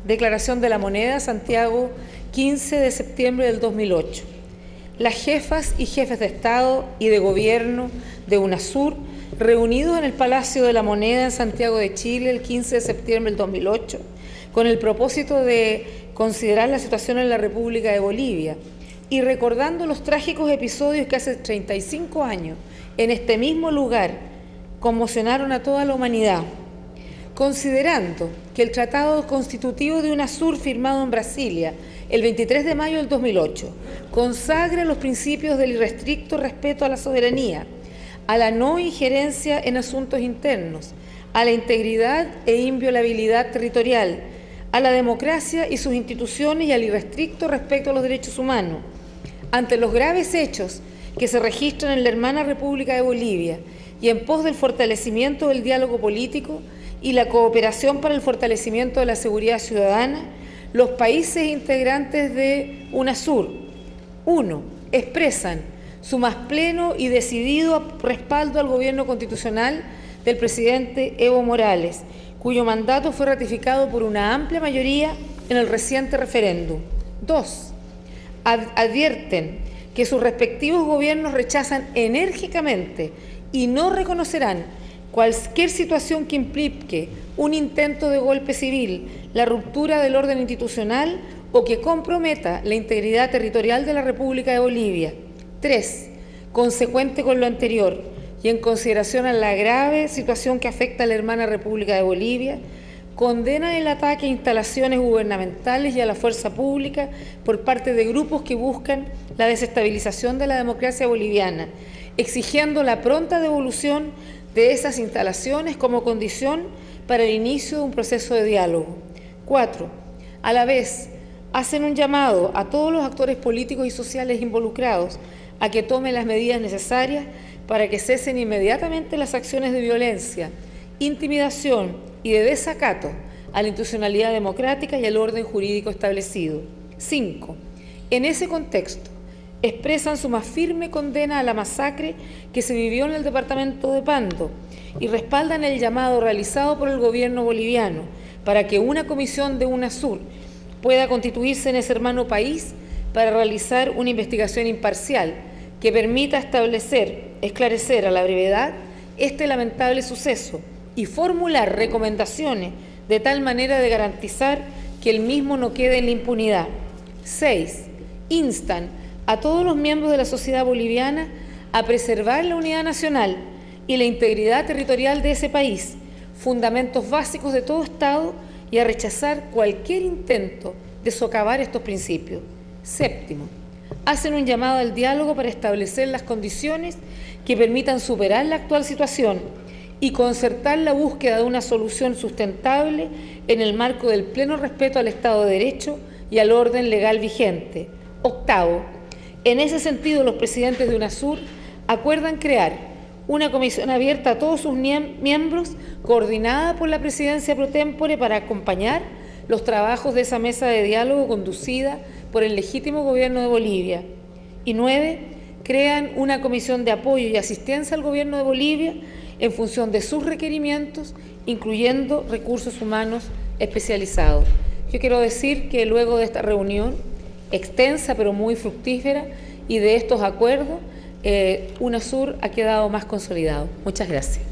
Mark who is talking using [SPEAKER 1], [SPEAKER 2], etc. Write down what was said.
[SPEAKER 1] Declaración de la Moneda, Santiago, 15 de septiembre del 2008. Las jefas y jefes de Estado y de Gobierno de UNASUR, reunidos en el Palacio de la Moneda en Santiago de Chile el 15 de septiembre del 2008, con el propósito de considerar la situación en la República de Bolivia y recordando los trágicos episodios que hace 35 años en este mismo lugar conmocionaron a toda la humanidad, considerando que el Tratado Constitutivo de UNASUR firmado en Brasilia el 23 de mayo del 2008 consagra los principios del irrestricto respeto a la soberanía, a la no injerencia en asuntos internos, a la integridad e inviolabilidad territorial, a la democracia y sus instituciones y al irrestricto respeto a los derechos humanos. Ante los graves hechos que se registran en la hermana República de Bolivia y en pos del fortalecimiento del diálogo político y la cooperación para el fortalecimiento de la seguridad ciudadana, los países integrantes de UNASUR, 1. Expresan su más pleno y decidido respaldo al gobierno constitucional del presidente Evo Morales, cuyo mandato fue ratificado por una amplia mayoría en el reciente referéndum. 2. Advierten que sus respectivos gobiernos rechazan enérgicamente y no reconocerán cualquier situación que implique un intento de golpe civil, la ruptura del orden institucional o que comprometa la integridad territorial de la República de Bolivia. 3. Consecuente con lo anterior y en consideración a la grave situación que afecta a la hermana República de Bolivia, condenan el ataque a instalaciones gubernamentales y a la fuerza pública por parte de grupos que buscan la desestabilización de la democracia boliviana, exigiendo la pronta devolución de esas instalaciones como condición para el inicio de un proceso de diálogo. 4. A la vez, hacen un llamado a todos los actores políticos y sociales involucrados a que tomen las medidas necesarias para que cesen inmediatamente las acciones de violencia, intimidación y de desacato a la institucionalidad democrática y al orden jurídico establecido. 5. En ese contexto, expresan su más firme condena a la masacre que se vivió en el departamento de Pando y respaldan el llamado realizado por el gobierno boliviano para que una comisión de UNASUR pueda constituirse en ese hermano país para realizar una investigación imparcial que permita esclarecer a la brevedad este lamentable suceso y formular recomendaciones de tal manera de garantizar que el mismo no quede en la impunidad. 6. Instan a todos los miembros de la sociedad boliviana a preservar la unidad nacional y la integridad territorial de ese país, fundamentos básicos de todo Estado, y a rechazar cualquier intento de socavar estos principios. 7. Hacen un llamado al diálogo para establecer las condiciones que permitan superar la actual situación y concertar la búsqueda de una solución sustentable en el marco del pleno respeto al Estado de Derecho y al orden legal vigente. 8. En ese sentido, los presidentes de UNASUR acuerdan crear una comisión abierta a todos sus miembros, coordinada por la presidencia pro tempore para acompañar los trabajos de esa mesa de diálogo conducida por el legítimo gobierno de Bolivia. Y 9. Crean una comisión de apoyo y asistencia al gobierno de Bolivia en función de sus requerimientos, incluyendo recursos humanos especializados. Yo quiero decir que luego de esta reunión extensa pero muy fructífera y de estos acuerdos, UNASUR ha quedado más consolidado. Muchas gracias.